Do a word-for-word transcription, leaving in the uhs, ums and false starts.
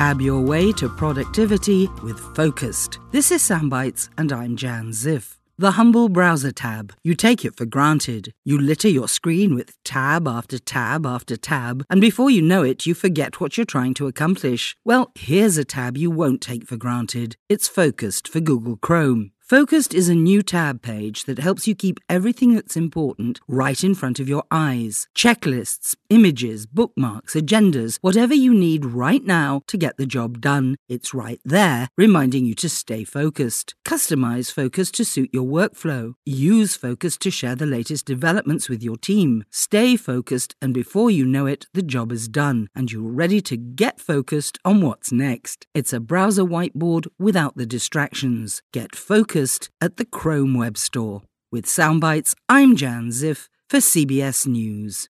Tab your way to productivity with Focused. This is Soundbites, and I'm Jan Ziff. The humble browser tab. You take it for granted. You litter your screen with tab after tab after tab, and before you know it, you forget what you're trying to accomplish. Well, here's a tab you won't take for granted. It's Focused for Google Chrome. Focused is a new tab page that helps you keep everything that's important right in front of your eyes. Checklists, images, bookmarks, agendas, whatever you need right now to get the job done. It's right there, reminding you to stay focused. Customize Focus to suit your workflow. Use Focus to share the latest developments with your team. Stay focused, and before you know it, the job is done, and you're ready to get focused on what's next. It's a browser whiteboard without the distractions. Get focused at the Chrome Web Store. With Soundbites, I'm Jan Ziff for C B S News.